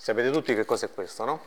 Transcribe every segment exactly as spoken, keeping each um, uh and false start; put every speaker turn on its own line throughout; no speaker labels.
Sapete tutti che cos'è questo, no?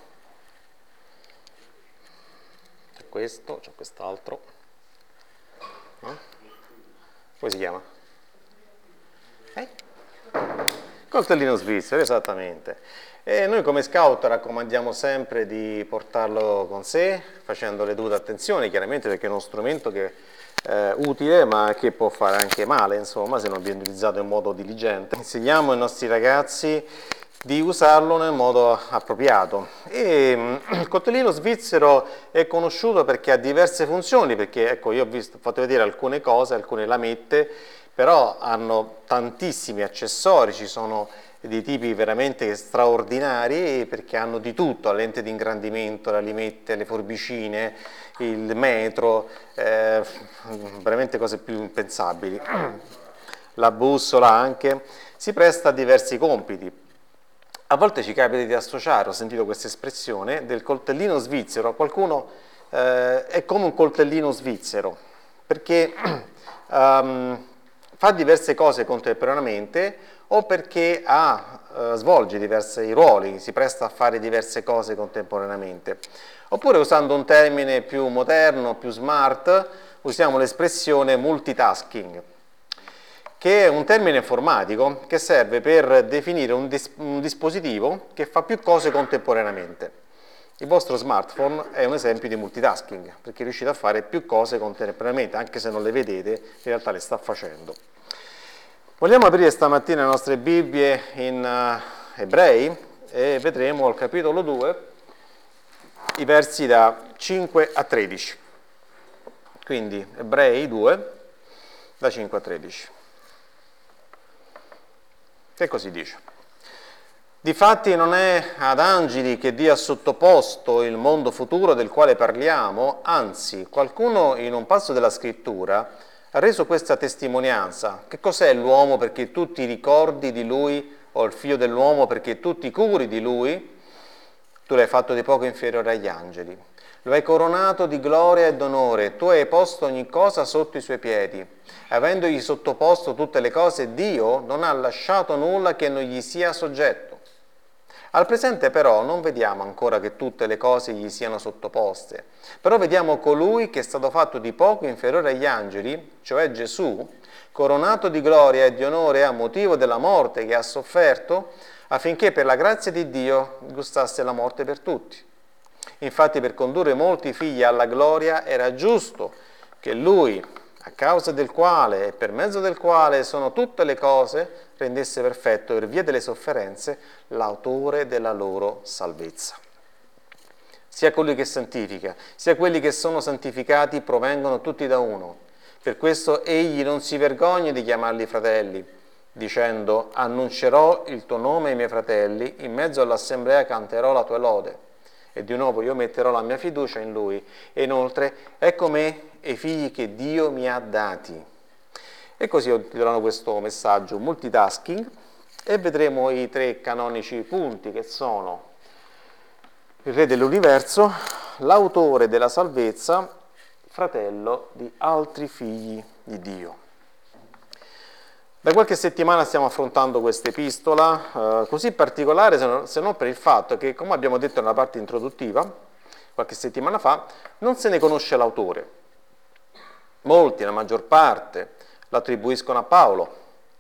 C'è questo, c'è quest'altro. No? Come si chiama? Eh? Coltellino svizzero, esattamente. E noi come scout raccomandiamo sempre di portarlo con sé, facendo le dovute attenzioni, chiaramente perché è uno strumento che è utile, ma che può fare anche male, insomma, se non viene utilizzato in modo diligente. Insegniamo ai nostri ragazzi di usarlo nel modo appropriato. E il coltellino svizzero è conosciuto perché ha diverse funzioni, perché ecco, io ho visto, ho fatto vedere alcune cose, alcune lamette, però hanno tantissimi accessori, ci sono di tipi veramente straordinari perché hanno di tutto, la lente di ingrandimento, la limette, le forbicine, il metro, eh, veramente cose più impensabili. La bussola anche, si presta a diversi compiti. A volte ci capita di associare, ho sentito questa espressione, del coltellino svizzero, qualcuno eh, è come un coltellino svizzero, perché um, fa diverse cose contemporaneamente o perché ha, eh, svolge diversi ruoli, si presta a fare diverse cose contemporaneamente. Oppure usando un termine più moderno, più smart, usiamo l'espressione multitasking, che è un termine informatico che serve per definire un, dis- un dispositivo che fa più cose contemporaneamente. Il vostro smartphone è un esempio di multitasking, perché riuscite a fare più cose contemporaneamente, anche se non le vedete, in realtà le sta facendo. Vogliamo aprire stamattina le nostre Bibbie in uh, Ebrei e vedremo al capitolo due i versi da cinque a tredici. Quindi Ebrei due, da cinque a tredici. Che così dice? Difatti non è ad angeli che Dio ha sottoposto il mondo futuro del quale parliamo, anzi, qualcuno in un passo della scrittura ha reso questa testimonianza. Che cos'è l'uomo perché tu ti ricordi di lui, o il figlio dell'uomo perché tu ti curi di lui? Tu l'hai fatto di poco inferiore agli angeli. Lo hai coronato di gloria ed onore, tu hai posto ogni cosa sotto i suoi piedi. Avendogli sottoposto tutte le cose, Dio non ha lasciato nulla che non gli sia soggetto. Al presente però non vediamo ancora che tutte le cose gli siano sottoposte, però vediamo colui che è stato fatto di poco inferiore agli angeli, cioè Gesù, coronato di gloria e di onore a motivo della morte che ha sofferto, affinché per la grazia di Dio gustasse la morte per tutti. Infatti per condurre molti figli alla gloria era giusto che lui, a causa del quale e per mezzo del quale sono tutte le cose, rendesse perfetto per via delle sofferenze l'autore della loro salvezza. Sia colui che santifica, sia quelli che sono santificati provengono tutti da uno. Per questo egli non si vergogna di chiamarli fratelli, dicendo: annuncerò il tuo nome ai miei fratelli, in mezzo all'assemblea canterò la tua lode. E di nuovo io metterò la mia fiducia in lui. E inoltre, ecco me e i figli che Dio mi ha dati. E così ho titolato questo messaggio multitasking e vedremo i tre canonici punti che sono il Re dell'universo, l'autore della salvezza, fratello di altri figli di Dio. Da qualche settimana stiamo affrontando questa epistola, eh, così particolare se non, se non per il fatto che, come abbiamo detto nella parte introduttiva, qualche settimana fa, non se ne conosce l'autore. Molti, la maggior parte, lo attribuiscono a Paolo,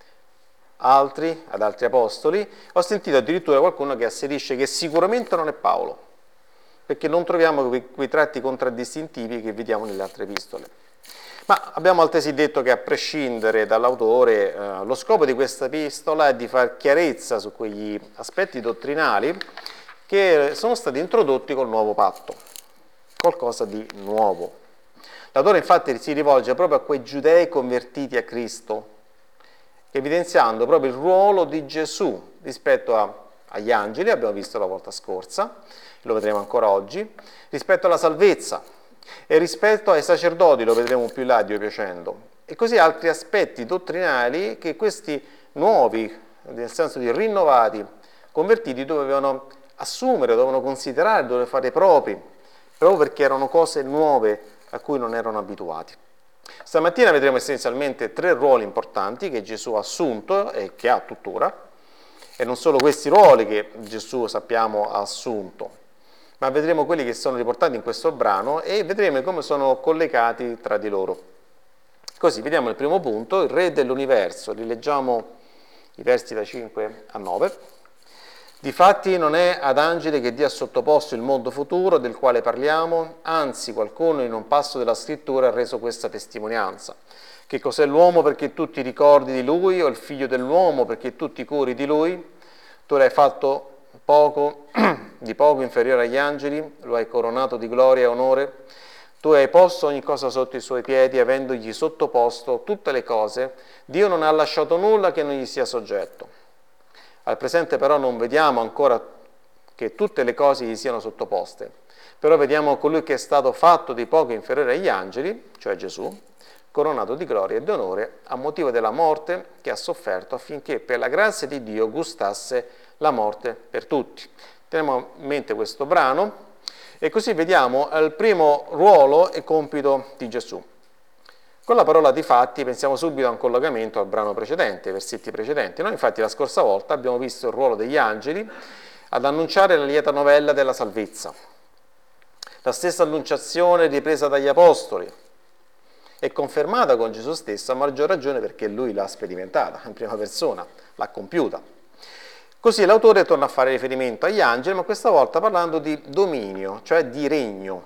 altri ad altri apostoli. Ho sentito addirittura qualcuno che asserisce che sicuramente non è Paolo, perché non troviamo quei, quei tratti contraddistintivi che vediamo nelle altre epistole. Ma abbiamo altresì detto che a prescindere dall'autore, eh, lo scopo di questa epistola è di far chiarezza su quegli aspetti dottrinali che sono stati introdotti col nuovo patto, qualcosa di nuovo. L'autore infatti si rivolge proprio a quei giudei convertiti a Cristo, evidenziando proprio il ruolo di Gesù rispetto a, agli angeli, abbiamo visto la volta scorsa, lo vedremo ancora oggi, rispetto alla salvezza e rispetto ai sacerdoti, lo vedremo più in là, Dio piacendo, e così altri aspetti dottrinali che questi nuovi, nel senso di rinnovati, convertiti, dovevano assumere, dovevano considerare, dovevano fare propri, proprio perché erano cose nuove a cui non erano abituati. Stamattina vedremo essenzialmente tre ruoli importanti che Gesù ha assunto e che ha tuttora, E non solo questi ruoli che Gesù, sappiamo, ha assunto, ma vedremo quelli che sono riportati in questo brano e vedremo come sono collegati tra di loro. Così, vediamo il primo punto, il Re dell'universo. Rileggiamo i versi da cinque a nove. Difatti non è ad angeli che Dio ha sottoposto il mondo futuro del quale parliamo, anzi qualcuno in un passo della scrittura ha reso questa testimonianza. Che cos'è l'uomo perché tu ti ricordi di lui, o il figlio dell'uomo perché tu ti curi di lui? Tu l'hai fatto poco, di poco inferiore agli angeli, lo hai coronato di gloria e onore. Tu hai posto ogni cosa sotto i suoi piedi, avendogli sottoposto tutte le cose. Dio non ha lasciato nulla che non gli sia soggetto. Al presente però non vediamo ancora che tutte le cose gli siano sottoposte, però vediamo colui che è stato fatto di poco inferiore agli angeli, cioè Gesù, coronato di gloria e di onore a motivo della morte che ha sofferto affinché per la grazia di Dio gustasse la morte per tutti. Teniamo in mente questo brano e così vediamo il primo ruolo e compito di Gesù. Con la parola difatti pensiamo subito a un collegamento al brano precedente, ai versetti precedenti. Noi infatti la scorsa volta abbiamo visto il ruolo degli angeli ad annunciare la lieta novella della salvezza. La stessa annunciazione ripresa dagli apostoli è confermata con Gesù stesso, a maggior ragione perché lui l'ha sperimentata in prima persona, l'ha compiuta. Così l'autore torna a fare riferimento agli angeli, ma questa volta parlando di dominio, cioè di regno.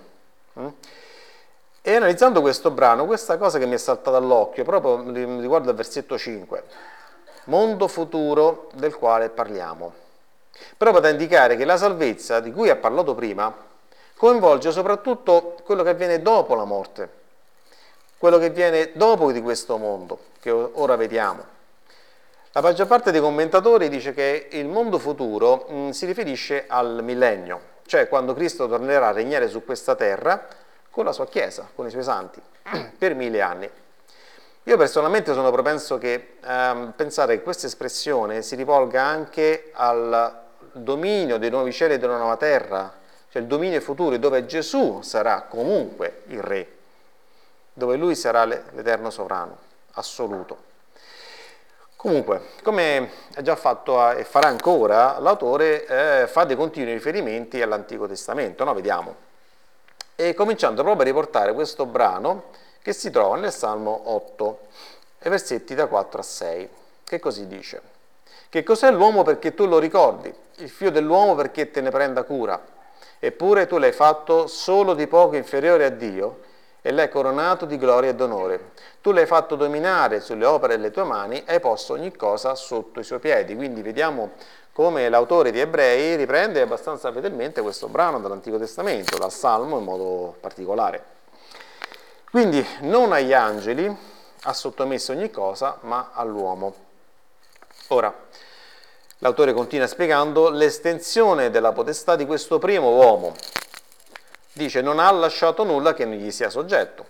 E analizzando questo brano, questa cosa che mi è saltata all'occhio, proprio riguardo al versetto cinque, mondo futuro del quale parliamo, proprio da indicare che la salvezza di cui ha parlato prima coinvolge soprattutto quello che avviene dopo la morte, quello che viene dopo di questo mondo, che ora vediamo. La maggior parte dei commentatori dice che il mondo futuro mh, si riferisce al millennio, cioè quando Cristo tornerà a regnare su questa terra con la sua Chiesa, con i suoi santi, per mille anni. Io personalmente sono propenso che ehm, pensare che questa espressione si rivolga anche al dominio dei nuovi cieli e della nuova terra, cioè il dominio futuro, dove Gesù sarà comunque il Re, dove lui sarà l'eterno sovrano, assoluto. Comunque, come ha già fatto e farà ancora, l'autore eh, fa dei continui riferimenti all'Antico Testamento, no? Vediamo. E cominciando proprio a riportare questo brano che si trova nel Salmo otto, e versetti da quattro a sei, che così dice: Che cos'è l'uomo perché tu lo ricordi, il figlio dell'uomo perché te ne prenda cura? Eppure tu l'hai fatto solo di poco inferiore a Dio, e l'hai coronato di gloria e d'onore. Tu l'hai fatto dominare sulle opere delle tue mani e hai posto ogni cosa sotto i suoi piedi. Quindi vediamo come l'autore di Ebrei riprende abbastanza fedelmente questo brano dall'Antico Testamento, dal Salmo in modo particolare. Quindi non agli angeli ha sottomesso ogni cosa, ma all'uomo. Ora, l'autore continua spiegando l'estensione della potestà di questo primo uomo. Dice, non ha lasciato nulla che non gli sia soggetto.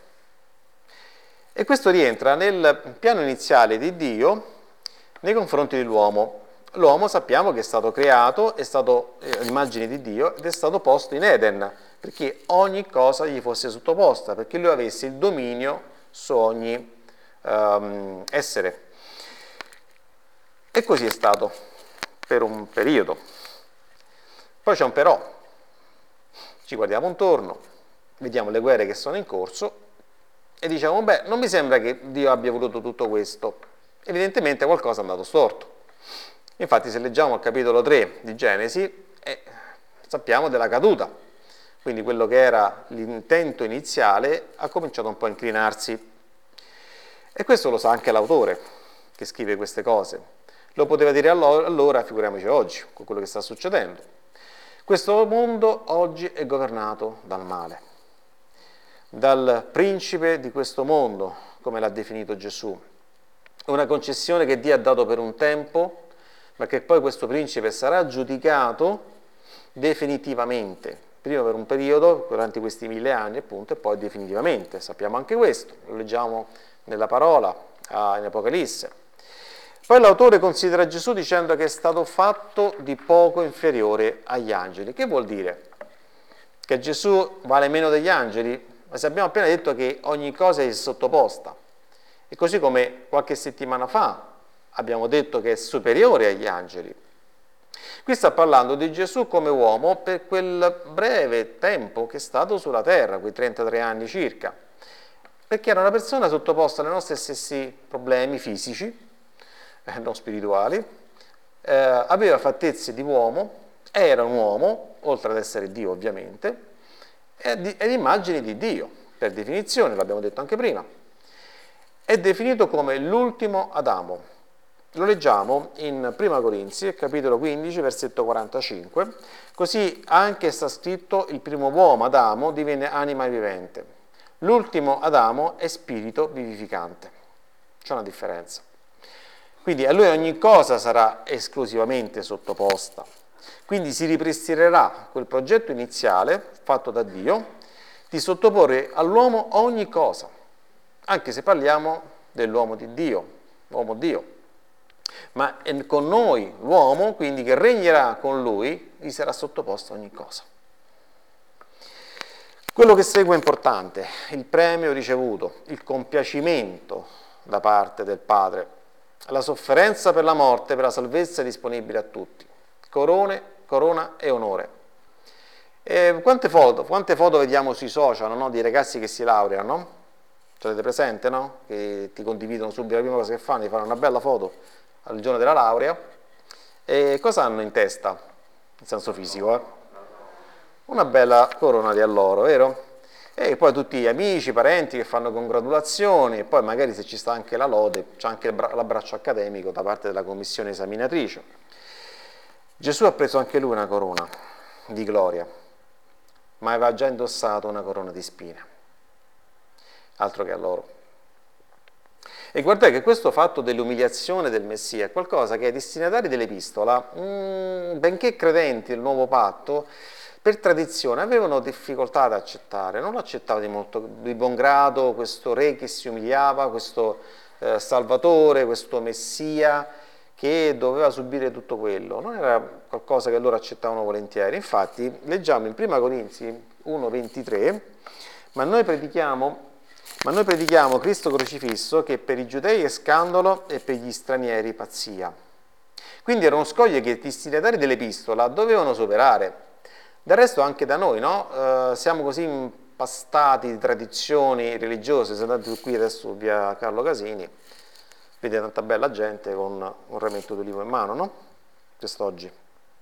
E questo rientra nel piano iniziale di Dio nei confronti dell'uomo. L'uomo sappiamo che è stato creato, è stato l'immagine di Dio ed è stato posto in Eden, perché ogni cosa gli fosse sottoposta, perché lui avesse il dominio su ogni um, essere. E così è stato per un periodo. Poi c'è un però. Ci guardiamo intorno, vediamo le guerre che sono in corso e diciamo, beh, non mi sembra che Dio abbia voluto tutto questo. Evidentemente qualcosa è andato storto. Infatti se leggiamo il capitolo tre di Genesi, eh, sappiamo della caduta. Quindi quello che era l'intento iniziale ha cominciato un po' a inclinarsi. E questo lo sa anche l'autore che scrive queste cose. Lo poteva dire allora, figuriamoci oggi, con quello che sta succedendo. Questo mondo oggi è governato dal male, dal principe di questo mondo, come l'ha definito Gesù. Una concessione che Dio ha dato per un tempo, ma che poi questo principe sarà giudicato definitivamente, prima per un periodo, durante questi mille anni appunto, e poi definitivamente. Sappiamo anche questo, lo leggiamo nella parola, in Apocalisse. Poi l'autore considera Gesù dicendo che è stato fatto di poco inferiore agli angeli. Che vuol dire? Che Gesù vale meno degli angeli? Ma se abbiamo appena detto che ogni cosa è sottoposta. E così come qualche settimana fa abbiamo detto che è superiore agli angeli. Qui sta parlando di Gesù come uomo per quel breve tempo che è stato sulla terra, quei trentatré anni circa, perché era una persona sottoposta ai nostri stessi problemi fisici, eh, non spirituali, eh, aveva fattezze di uomo, era un uomo, oltre ad essere Dio ovviamente, ed immagini di Dio, per definizione, l'abbiamo detto anche prima. È definito come l'ultimo Adamo. Lo leggiamo in Prima Corinzi, capitolo quindici, versetto quarantacinque. Così anche sta scritto: il primo uomo, Adamo, divenne anima vivente. L'ultimo Adamo è spirito vivificante. C'è una differenza. Quindi a lui ogni cosa sarà esclusivamente sottoposta. Quindi si ripristinerà quel progetto iniziale, fatto da Dio, di sottoporre all'uomo ogni cosa, anche se parliamo dell'uomo di Dio, uomo Dio. Ma con noi, l'uomo, quindi che regnerà con lui, gli sarà sottoposto ogni cosa. Quello che segue è importante: il premio ricevuto, il compiacimento da parte del Padre, la sofferenza per la morte, per la salvezza disponibile a tutti, corone, corona e onore. E quante foto, quante foto vediamo sui social, no? Di ragazzi che si laureano, no? Ce l'avete presente, no? Che ti condividono subito, la prima cosa che fanno è fare una bella foto al giorno della laurea. E cosa hanno in testa? In senso fisico, eh? Una bella corona di alloro, vero? E poi tutti gli amici, parenti che fanno congratulazioni, e poi magari se ci sta anche la lode, c'è anche l'abbraccio accademico da parte della commissione esaminatrice. Gesù ha preso anche lui una corona di gloria, ma aveva già indossato una corona di spine, altro che a loro. E guardate che questo fatto dell'umiliazione del Messia è qualcosa che i destinatari dell'epistola, mh, benché credenti del nuovo patto, per tradizione avevano difficoltà ad accettare, non lo accettavano di molto di buon grado questo re che si umiliava, questo eh, Salvatore, questo Messia che doveva subire tutto quello. Non era qualcosa che loro accettavano volentieri. Infatti leggiamo in Prima Corinzi uno ventitré: ma noi predichiamo Ma noi predichiamo Cristo crocifisso, che per i giudei è scandalo e per gli stranieri pazzia. Quindi era uno scoglio che i destinatari dell'epistola dovevano superare. Del resto anche da noi, no? Eh, siamo così impastati di tradizioni religiose. Se andate qui adesso via Carlo Casini, vedete tanta bella gente con un rametto d'olivo in mano, no? Quest'oggi.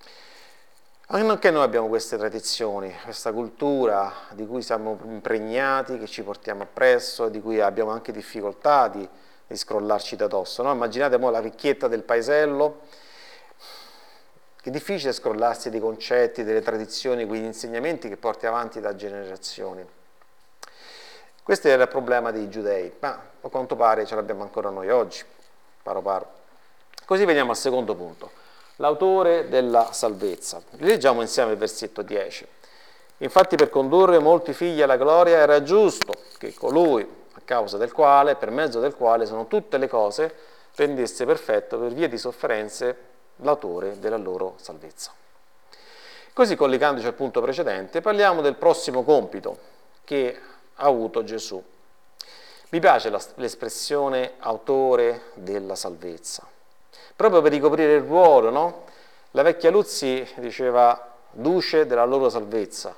Anche noi abbiamo queste tradizioni, questa cultura di cui siamo impregnati, che ci portiamo appresso, di cui abbiamo anche difficoltà di, di scrollarci da dosso, no? Immaginate mo la vecchietta del paesello, che è difficile scrollarsi dei concetti, delle tradizioni, quegli insegnamenti che porti avanti da generazioni. Questo era il problema dei giudei, ma a quanto pare ce l'abbiamo ancora noi oggi, paro paro. Così veniamo al secondo punto. L'autore della salvezza. Leggiamo insieme il versetto dieci. Infatti per condurre molti figli alla gloria era giusto che colui, a causa del quale, per mezzo del quale sono tutte le cose, rendesse perfetto per via di sofferenze l'autore della loro salvezza. Così, collegandoci al punto precedente, parliamo del prossimo compito che ha avuto Gesù. Mi piace l'espressione autore della salvezza, proprio per ricoprire il ruolo, no? La vecchia Luzzi diceva duce della loro salvezza.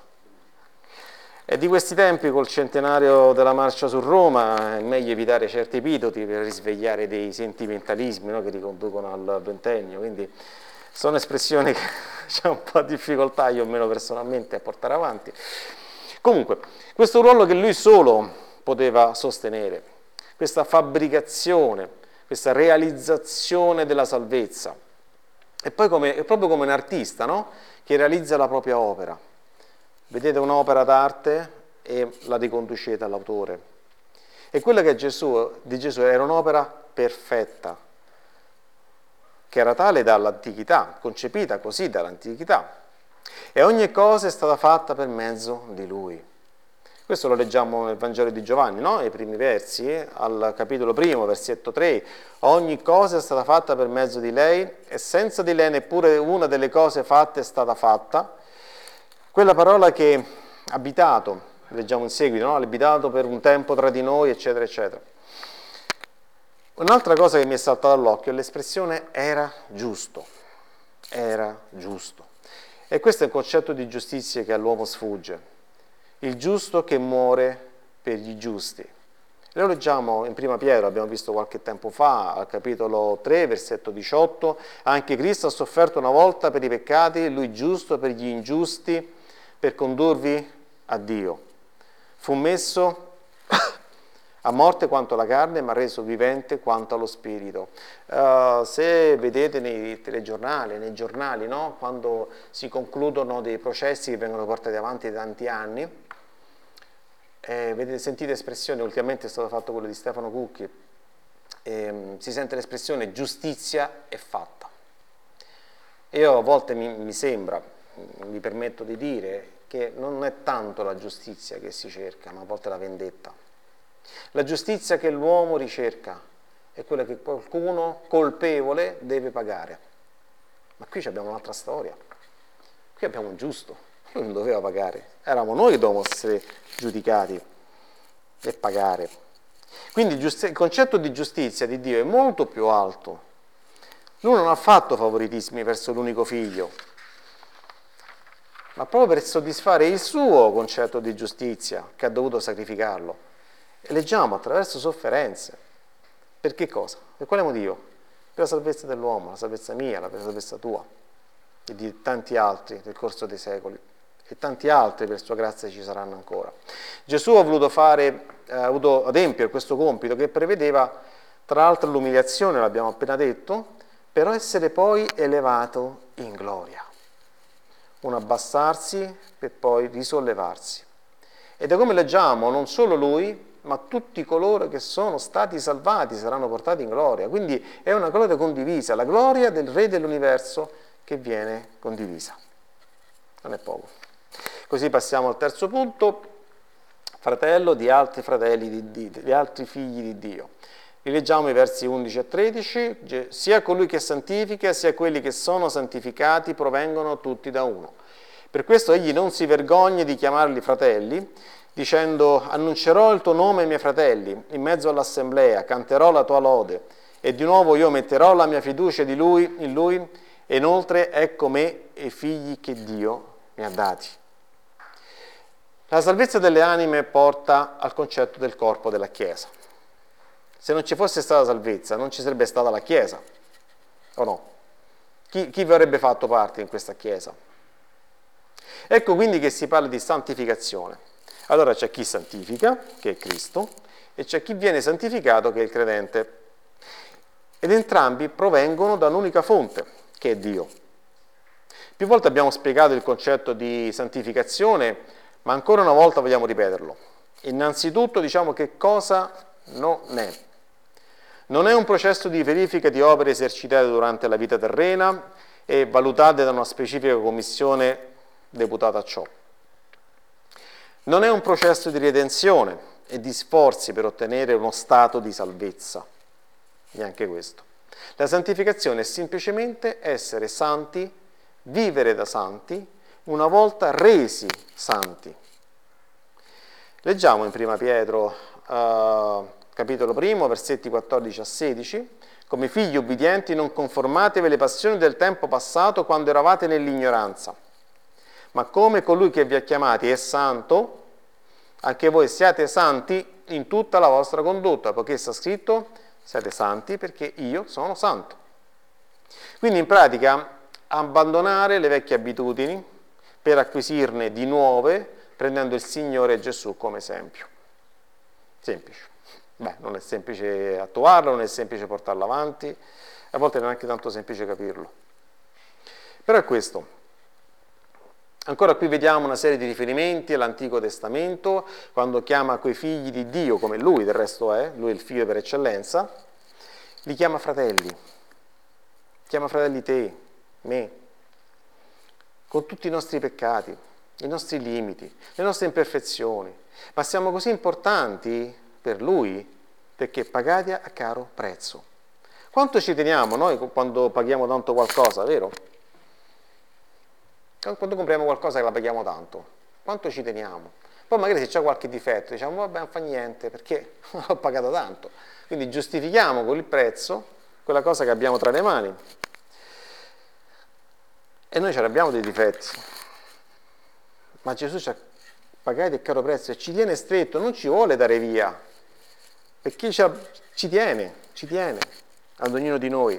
E di questi tempi, col centenario della marcia su Roma, è meglio evitare certi epitodi per risvegliare dei sentimentalismi, no? Che riconducono al ventennio. Quindi sono espressioni che c'è un po' di difficoltà, io o meno personalmente, a portare avanti. Comunque, questo ruolo che lui solo poteva sostenere, questa fabbricazione, questa realizzazione della salvezza. E poi come, è proprio come un artista, no? Che realizza la propria opera. Vedete un'opera d'arte e la riconducete all'autore. E quella che Gesù, di Gesù era un'opera perfetta, che era tale dall'antichità, concepita così dall'antichità. E ogni cosa è stata fatta per mezzo di Lui. Questo lo leggiamo nel Vangelo di Giovanni, no? Nei primi versi, eh? Al capitolo primo, versetto tre. Ogni cosa è stata fatta per mezzo di lei e senza di lei neppure una delle cose fatte è stata fatta. Quella parola che abitato, leggiamo in seguito, no? Abitato per un tempo tra di noi, eccetera, eccetera. Un'altra cosa che mi è saltata all'occhio è l'espressione era giusto. era giusto. E questo è il concetto di giustizia che all'uomo sfugge. Il giusto che muore per gli giusti. Lo leggiamo in Prima Pietro, abbiamo visto qualche tempo fa, al capitolo tre, versetto diciotto, anche Cristo ha sofferto una volta per i peccati, lui giusto per gli ingiusti, per condurvi a Dio. Fu messo a morte quanto alla carne, ma reso vivente quanto allo spirito. Uh, se vedete nei telegiornali, nei giornali, no? Quando si concludono dei processi che vengono portati avanti da tanti anni, Eh, vedete, sentite espressione, ultimamente è stato fatto quello di Stefano Cucchi, eh, si sente l'espressione giustizia è fatta. Io a volte mi, mi sembra, mi permetto di dire, che non è tanto la giustizia che si cerca, ma a volte la vendetta. La giustizia che l'uomo ricerca è quella che qualcuno colpevole deve pagare. Ma qui abbiamo un'altra storia, qui abbiamo un giusto. Lui non doveva pagare, eravamo noi che dovevamo essere giudicati e pagare. Quindi il concetto di giustizia di Dio è molto più alto. Lui non ha fatto favoritismi verso l'unico figlio, ma proprio per soddisfare il suo concetto di giustizia che ha dovuto sacrificarlo. E leggiamo attraverso sofferenze. Per che cosa? Per quale motivo? Per la salvezza dell'uomo, la salvezza mia, la salvezza tua e di tanti altri nel corso dei secoli. E tanti altri per sua grazia ci saranno ancora. Gesù ha voluto fare, eh, ha voluto adempiere questo compito che prevedeva, tra l'altro, l'umiliazione, l'abbiamo appena detto, per essere poi elevato in gloria. Un abbassarsi per poi risollevarsi. Ed è come leggiamo, non solo lui, ma tutti coloro che sono stati salvati saranno portati in gloria. Quindi è una gloria condivisa, la gloria del Re dell'universo che viene condivisa. Non è poco. Così passiamo al terzo punto, fratello di altri fratelli di Dio, di altri figli di Dio. Rileggiamo i versi undici a tredici, sia colui che santifica, sia quelli che sono santificati provengono tutti da uno. Per questo egli non si vergogna di chiamarli fratelli, dicendo: annuncerò il tuo nome ai miei fratelli, in mezzo all'assemblea, canterò la tua lode, e di nuovo io metterò la mia fiducia di lui, in lui, e inoltre ecco me e i figli che Dio mi ha dati. La salvezza delle anime porta al concetto del corpo della Chiesa. Se non ci fosse stata salvezza, non ci sarebbe stata la Chiesa, o no? Chi, chi vi avrebbe fatto parte in questa Chiesa? Ecco quindi che si parla di santificazione. Allora c'è chi santifica, che è Cristo, e c'è chi viene santificato, che è il credente. Ed entrambi provengono da un'unica fonte, che è Dio. Più volte abbiamo spiegato il concetto di santificazione, ma ancora una volta vogliamo ripeterlo. Innanzitutto diciamo che cosa non è. Non è un processo di verifica di opere esercitate durante la vita terrena e valutate da una specifica commissione deputata a ciò. Non è un processo di redenzione e di sforzi per ottenere uno stato di salvezza. Neanche questo. La santificazione è semplicemente essere santi, vivere da santi, una volta resi santi. Leggiamo in Prima Pietro, uh, capitolo primo, versetti quattordici a sedici, come figli ubbidienti non conformatevi alle passioni del tempo passato quando eravate nell'ignoranza, ma come colui che vi ha chiamati è santo, anche voi siate santi in tutta la vostra condotta, poiché sta scritto, siate santi perché io sono santo. Quindi in pratica abbandonare le vecchie abitudini per acquisirne di nuove, prendendo il Signore Gesù come esempio. Semplice. Beh, non è semplice attuarlo, non è semplice portarlo avanti, a volte non è neanche tanto semplice capirlo. Però è questo. Ancora qui vediamo una serie di riferimenti all'Antico Testamento, quando chiama quei figli di Dio, come lui del resto è, lui è il figlio per eccellenza, li chiama fratelli. Chiama fratelli te, me, con tutti i nostri peccati, i nostri limiti, le nostre imperfezioni, ma siamo così importanti per Lui perché pagati a caro prezzo. Quanto ci teniamo noi quando paghiamo tanto qualcosa, vero? Quando compriamo qualcosa che la paghiamo tanto, quanto ci teniamo? Poi magari se c'è qualche difetto diciamo vabbè non fa niente perché l'ho pagato tanto. Quindi giustifichiamo con il prezzo quella cosa che abbiamo tra le mani. E noi ce abbiamo dei difetti, ma Gesù ci ha pagato il caro prezzo e ci tiene stretto, non ci vuole dare via, perché ci, ha, ci tiene, ci tiene ad ognuno di noi.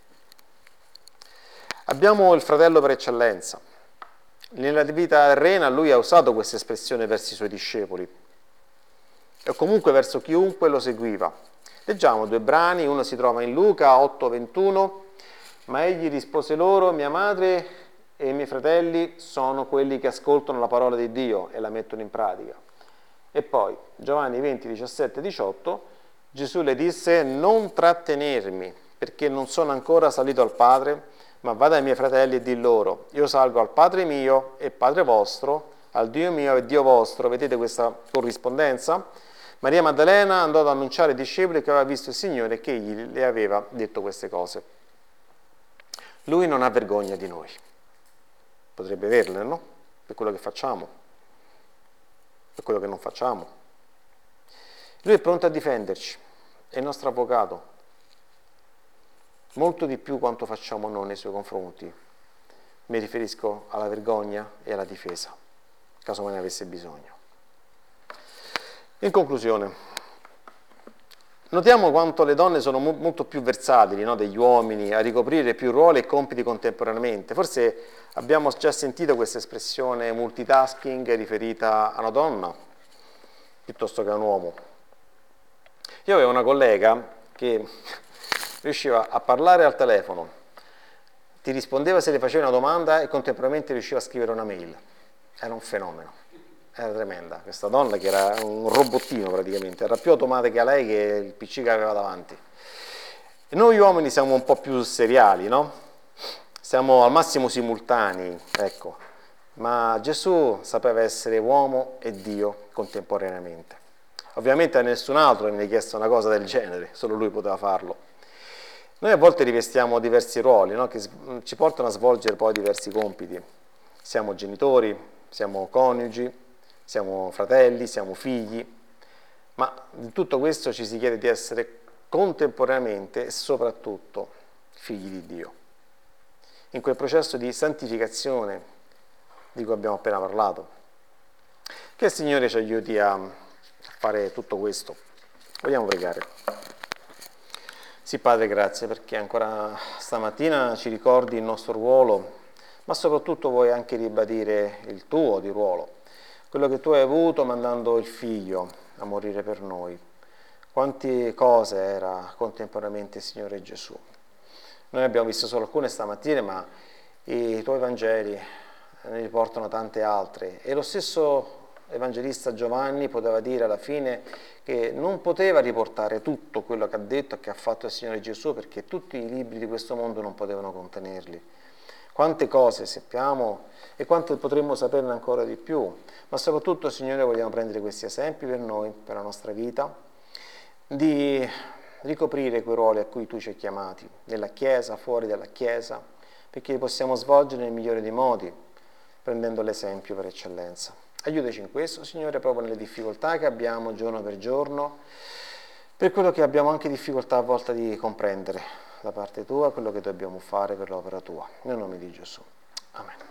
Abbiamo il fratello per eccellenza. Nella vita terrena lui ha usato questa espressione verso i suoi discepoli e comunque verso chiunque lo seguiva. Leggiamo due brani, uno si trova in Luca otto ventuno, ma egli rispose loro: mia madre e i miei fratelli sono quelli che ascoltano la parola di Dio e la mettono in pratica. E poi Giovanni venti diciassette diciotto, Gesù le disse: non trattenermi, perché non sono ancora salito al Padre, ma vado ai miei fratelli e di loro: io salgo al Padre mio e Padre vostro, al Dio mio e Dio vostro. Vedete questa corrispondenza? Maria Maddalena andò ad annunciare ai discepoli che aveva visto il Signore e che egli le aveva detto queste cose. Lui non ha vergogna di noi. Potrebbe averle, no? Per quello che facciamo, per quello che non facciamo. Lui è pronto a difenderci, è il nostro avvocato, molto di più quanto facciamo noi nei suoi confronti. Mi riferisco alla vergogna e alla difesa, caso mai ne avesse bisogno. In conclusione, notiamo quanto le donne sono mo- molto più versatili, no, degli uomini a ricoprire più ruoli e compiti contemporaneamente. Forse abbiamo già sentito questa espressione multitasking riferita a una donna piuttosto che a un uomo. Io avevo una collega che riusciva a parlare al telefono, ti rispondeva se le facevi una domanda e contemporaneamente riusciva a scrivere una mail. Era un fenomeno. Era tremenda, questa donna che era un robottino praticamente, era più automatica lei che il P C che aveva davanti. E noi uomini siamo un po' più seriali, no? Siamo al massimo simultanei, ecco. Ma Gesù sapeva essere uomo e Dio contemporaneamente. Ovviamente a nessun altro ne è chiesto una cosa del genere, solo lui poteva farlo. Noi a volte rivestiamo diversi ruoli, no? Che ci portano a svolgere poi diversi compiti. Siamo genitori, siamo coniugi, siamo fratelli, siamo figli, ma in tutto questo ci si chiede di essere contemporaneamente e soprattutto figli di Dio. In quel processo di santificazione di cui abbiamo appena parlato. Che il Signore ci aiuti a fare tutto questo. Vogliamo pregare. Sì, Padre, grazie perché ancora stamattina ci ricordi il nostro ruolo, ma soprattutto vuoi anche ribadire il tuo di ruolo. Quello che tu hai avuto mandando il Figlio a morire per noi. Quante cose era contemporaneamente il Signore Gesù. Noi abbiamo visto solo alcune stamattina, ma i tuoi Vangeli ne riportano tante altre. E lo stesso evangelista Giovanni poteva dire alla fine che non poteva riportare tutto quello che ha detto e che ha fatto il Signore Gesù, perché tutti i libri di questo mondo non potevano contenerli. Quante cose sappiamo e quante potremmo saperne ancora di più, ma soprattutto, Signore, vogliamo prendere questi esempi per noi, per la nostra vita, di ricoprire quei ruoli a cui tu ci hai chiamati, nella Chiesa, fuori dalla Chiesa, perché li possiamo svolgere nel migliore dei modi, prendendo l'esempio per eccellenza. Aiutaci in questo, Signore, proprio nelle difficoltà che abbiamo giorno per giorno, per quello che abbiamo anche difficoltà a volte di comprendere da parte tua, quello che dobbiamo fare per l'opera tua. Nel nome di Gesù. Amen.